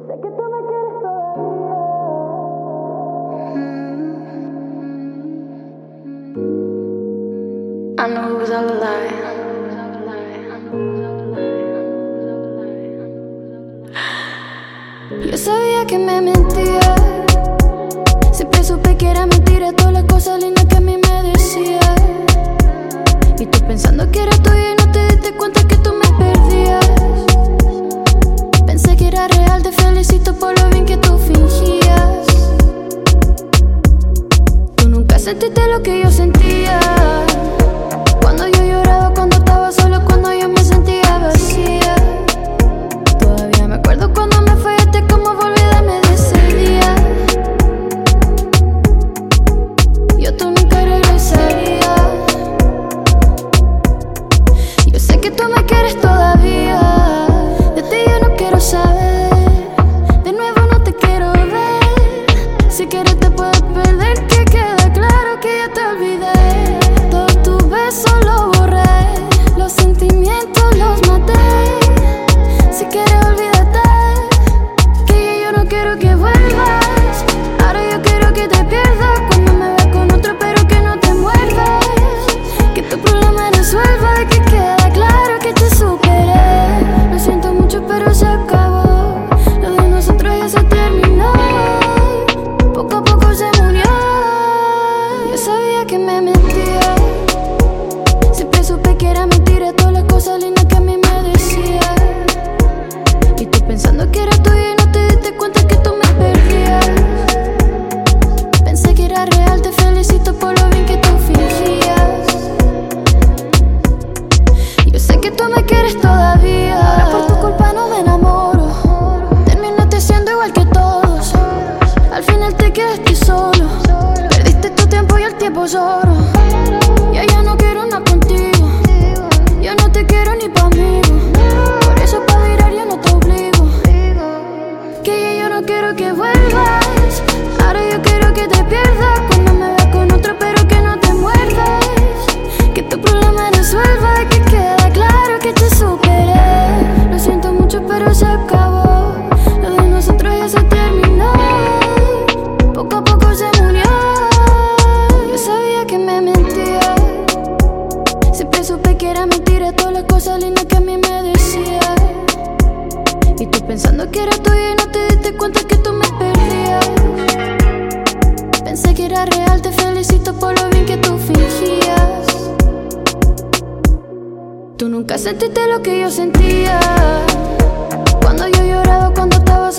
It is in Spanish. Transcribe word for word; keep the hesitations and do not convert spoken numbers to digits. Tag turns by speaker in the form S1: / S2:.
S1: Sé que tú me quieres todavía. I know it was all a lie. Yo sabía que me mentía. Siempre supe que era mentira todas las cosas lindas que a mí me decía. Y tú pensando que era tuya y no te diste cuenta que tú me perdías. Pensé que era real, te felicito por lo bien que tú fingías. Tú nunca sentiste lo que yo sentía. Cuando yo lloraba, cuando estaba solo, cuando yo me sentía vacía. Todavía me acuerdo cuando me fallaste, cómo fue olvidarme de ese día. Yo tú nunca regresaría. Yo sé que tú me quieres todavía. De ti yo no quiero saber. De nuevo no te quiero ver. Si quieres te puedes perder, que queda claro que ya te olvidé. Todos tus besos los borré, los sentimientos los maté. Si quieres olvídate, que ya yo no quiero que vuelvas. Ahora yo quiero que te pierdas. Cuando me ves con otro pero que no te muerdas. Que tu problema resuelva, que queda claro que te superé. Lo siento mucho pero se acabó. Lo de nosotros ya se terminó. Poco a poco se murió. Yo sabía que me mentía. Siempre supe que era mentira todas las cosas lindas que a mí me decía. Y tú pensando que era tuya y no te diste cuenta que tú me perdías. Pensé que era real, te felicito por lo bien que tú fingías. Yo sé que tú me quieres todavía. Ahora por tu culpa no me enamoro. Terminaste siendo igual que todos. Al final te quedaste solo. Perdiste tu tiempo y el tiempo lloro. Ya ya no quiero nada contigo. Yo no te quiero ni pa' mí. Por eso pa' virar yo no te obligo. Que ya yo no quiero que vuelvas. Ahora yo quiero que te pierdas. Cuando me ves con otro pero que no te muerdas. Que tu problema resuelva, que queda claro que te superé. Lo siento mucho pero se acabó. Lo de nosotros ya se terminó. Poco a poco se murió. Yo sabía que me mentía. Siempre supe que era mentira todas las cosas lindas que a mí me decía. Y tú pensando que era tuya y no te diste cuenta que tú me perdías. Pensé que era real, te felicito por lo bien que tú fingías. Tú nunca sentiste lo que yo sentía. Cuando yo lloraba, cuando estaba